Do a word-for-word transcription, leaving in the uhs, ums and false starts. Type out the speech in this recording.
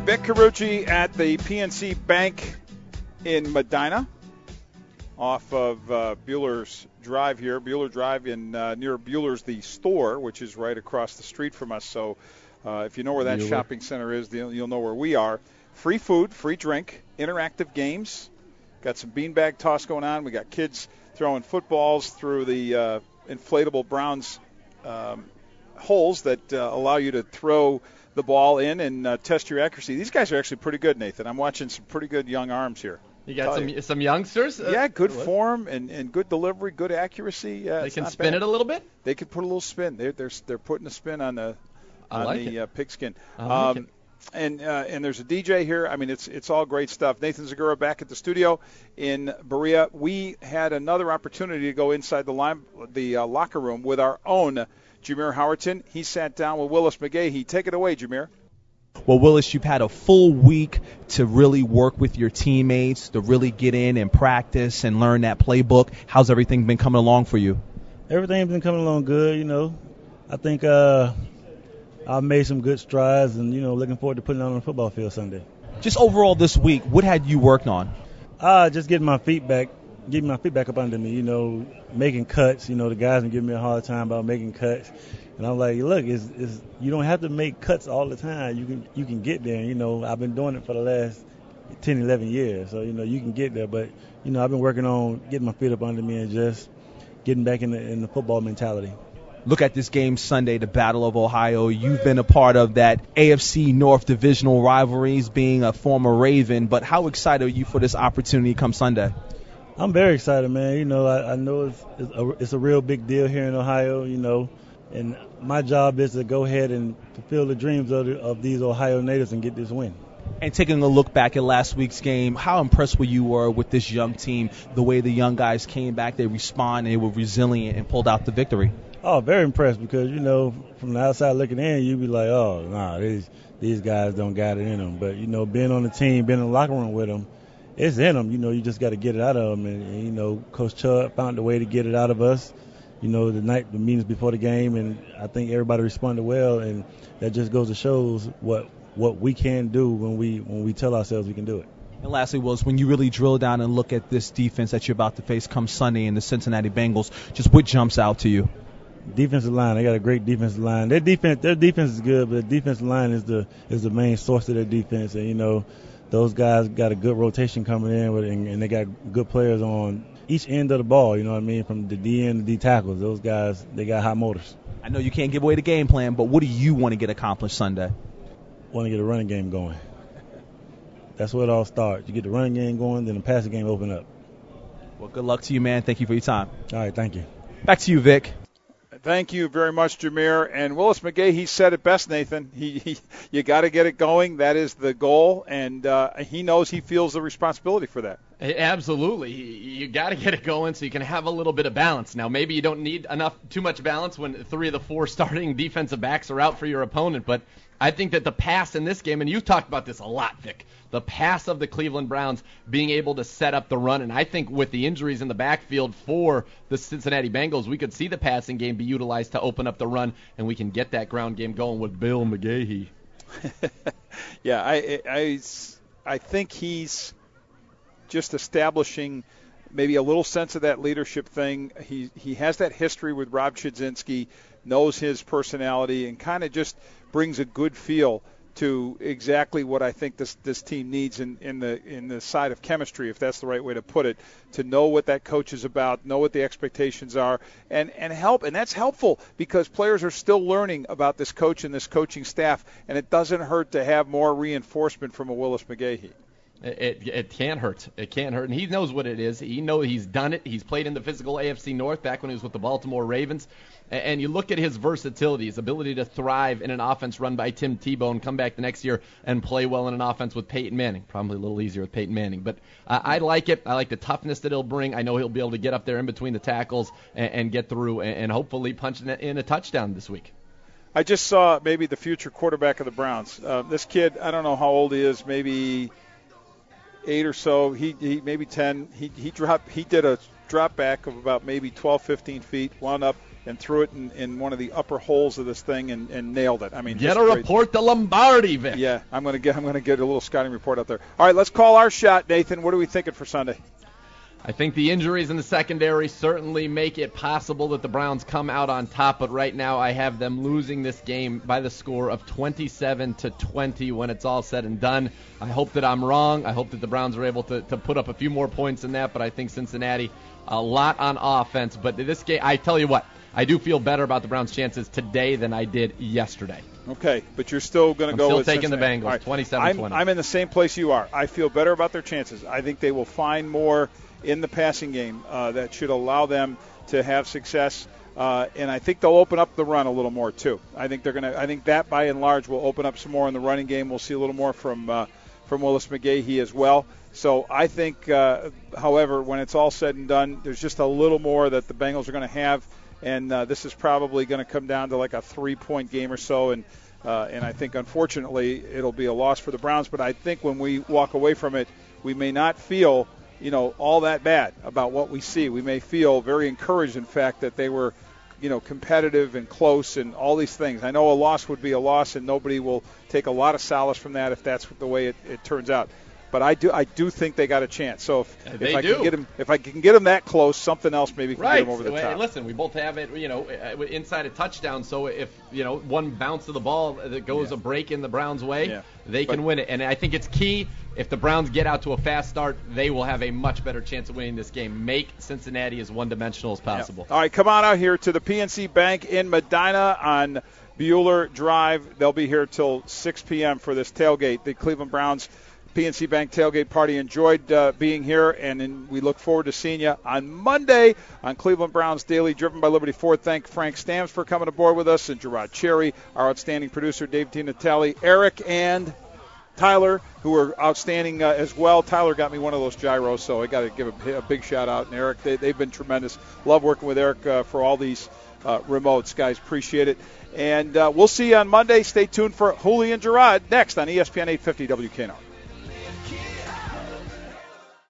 Vic Carucci at the P N C Bank in Medina off of uh, Bueller's Drive here. Bueller Drive in uh, near Bueller's the store, which is right across the street from us. So uh, if you know where that Bueller. shopping center is, you'll know where we are. Free food, free drink, interactive games. Got some beanbag toss going on. We got kids throwing footballs through the uh, inflatable Browns um, holes that uh, allow you to throw the ball in and uh, test your accuracy. These guys are actually pretty good, Nathan. I'm watching some pretty good young arms here. You got some you. some youngsters? Uh, yeah, good what? form and, and good delivery, good accuracy. Yeah, they it's can not spin bad. it a little bit? They can put a little spin. They're, they're, they're putting a spin on the I on like the it. uh, pigskin. I like um, it. And uh, and there's a D J here. I mean, it's it's all great stuff. Nathan Zagura back at the studio in Berea. We had another opportunity to go inside the line, the uh, locker room with our own Jameer Howerton. He sat down with Willis McGahee. Take it away, Jameer. Well, Willis, you've had a full week to really work with your teammates, to really get in and practice and learn that playbook. How's everything been coming along for you? Everything's been coming along good, you know. I think uh, I've made some good strides and, you know, looking forward to putting it on the football field Sunday. Just overall this week, what had you worked on? Uh, just getting my feet back, getting my feet back up under me, you know, making cuts. You know, the guys been giving me a hard time about making cuts. And I'm like, look, it's, it's, you don't have to make cuts all the time. You can you can get there. You know, I've been doing it for the last ten, eleven years. So, you know, you can get there. But, you know, I've been working on getting my feet up under me and just getting back in the, in the football mentality. Look at this game Sunday, the Battle of Ohio. You've been a part of that A F C North divisional rivalries, being a former Raven. But how excited are you for this opportunity come Sunday? I'm very excited, man. You know, I, I know it's, it's, a, it's a real big deal here in Ohio, you know. And my job is to go ahead and fulfill the dreams of, the, of these Ohio natives and get this win. And taking a look back at last week's game, how impressed were you were with this young team, the way the young guys came back, they responded, they were resilient and pulled out the victory? Oh, very impressed because, you know, from the outside looking in, you'd be like, oh, nah, these, these guys don't got it in them. But, you know, being on the team, being in the locker room with them, it's in them. You know, you just got to get it out of them. And, and, you know, Coach Chubb found a way to get it out of us. You know, the night, the meetings before the game, and I think everybody responded well, and that just goes to shows what what we can do when we when we tell ourselves we can do it. And lastly, Willis, when you really drill down and look at this defense that you're about to face come Sunday in the Cincinnati Bengals, just what jumps out to you? Defensive line, they got a great defensive line. Their defense, their defense is good, but the defensive line is the is the main source of their defense, and you know, those guys got a good rotation coming in, with, and, and they got good players on each end of the ball, you know what I mean, from the D end to D tackles. Those guys, they got high motors. I know you can't give away the game plan, but what do you want to get accomplished Sunday? Want to get a running game going. That's where it all starts. You get the running game going, then the passing game open up. Well, good luck to you, man. Thank you for your time. All right, thank you. Back to you, Vic. Thank you very much, Jameer. And Willis McGahee said it best, Nathan. He, he you got to get it going. That is the goal, and uh, he knows he feels the responsibility for that. Absolutely. You got to get it going so you can have a little bit of balance. Now, maybe you don't need enough, too much balance when three of the four starting defensive backs are out for your opponent, but I think that the pass in this game, and you've talked about this a lot, Vic, the pass of the Cleveland Browns being able to set up the run, and I think with the injuries in the backfield for the Cincinnati Bengals, we could see the passing game be utilized to open up the run, and we can get that ground game going with Bill McGahee. yeah, I, I, I think he's just establishing maybe a little sense of that leadership thing. He he has that history with Rob Chudzinski, knows his personality, and kind of just brings a good feel to exactly what I think this this team needs in, in the in the side of chemistry, if that's the right way to put it, to know what that coach is about, know what the expectations are, and, and help. And that's helpful because players are still learning about this coach and this coaching staff, and it doesn't hurt to have more reinforcement from a Willis McGahee. It, it can't hurt. It can't hurt. And he knows what it is. He knows he's done it. He's played in the physical A F C North back when he was with the Baltimore Ravens. And you look at his versatility, his ability to thrive in an offense run by Tim Tebow and come back the next year and play well in an offense with Peyton Manning. Probably a little easier with Peyton Manning. But uh, I like it. I like the toughness that he'll bring. I know he'll be able to get up there in between the tackles and, and get through and, and hopefully punch in a touchdown this week. I just saw maybe the future quarterback of the Browns. Uh, this kid, I don't know how old he is, maybe eight or so. He, he maybe ten. He he dropped. He did a drop back of about maybe twelve, fifteen feet. Wound up and threw it in, in one of the upper holes of this thing and, and nailed it. I mean, get a great. report to Lombardi, Vic. Yeah, I'm going to get I'm going to get a little scouting report out there. All right, let's call our shot, Nathan. What are we thinking for Sunday? I think the injuries in the secondary certainly make it possible that the Browns come out on top, but right now I have them losing this game by the score of twenty-seven to twenty when it's all said and done. I hope that I'm wrong. I hope that the Browns are able to, to put up a few more points than that, but I think Cincinnati, a lot on offense. But this game, I tell you what, I do feel better about the Browns' chances today than I did yesterday. Okay, but you're still going to go still with taking Cincinnati. the Bengals, twenty-seven twenty. I'm, I'm in the same place you are. I feel better about their chances. I think they will find more in the passing game uh, that should allow them to have success, uh, and I think they'll open up the run a little more too. I think they're going to. I think that by and large will open up some more in the running game. We'll see a little more from uh, from Willis McGahee as well. So I think, uh, however, when it's all said and done, there's just a little more that the Bengals are going to have, and uh, this is probably going to come down to like a three-point game or so, and uh, and I think unfortunately it'll be a loss for the Browns. But I think when we walk away from it, we may not feel, you know, all that bad about what we see. We may feel very encouraged, in fact, that they were, you know, competitive and close and all these things. I know a loss would be a loss, and nobody will take a lot of solace from that if that's the way it, it turns out. But I do, I do think they got a chance. So if, if I do. can get them, if I can get them that close, something else maybe can right. get them over the top. Listen, we both have it, you know, inside a touchdown. So if you know one bounce of the ball that goes yeah. a break in the Browns' way, yeah. they can but, win it. And I think it's key. If the Browns get out to a fast start, they will have a much better chance of winning this game. Make Cincinnati as one-dimensional as possible. Yeah. All right, come on out here to the P N C Bank in Medina on Bueller Drive. They'll be here till six p.m. for this tailgate. The Cleveland Browns P N C Bank tailgate party. Enjoyed uh, being here, and in, we look forward to seeing you on Monday on Cleveland Browns Daily, driven by Liberty Ford. Thank Frank Stamps for coming aboard with us, and Gerard Cherry, our outstanding producer, Dave Tinatelli, Eric, and Tyler, who are outstanding uh, as well. Tyler got me one of those gyros, so I got to give a, a big shout out. And Eric, they, they've been tremendous. Love working with Eric uh, for all these uh, remotes, guys. Appreciate it. And uh, we'll see you on Monday. Stay tuned for Hooley and Gerard next on E S P N eight fifty W K N R.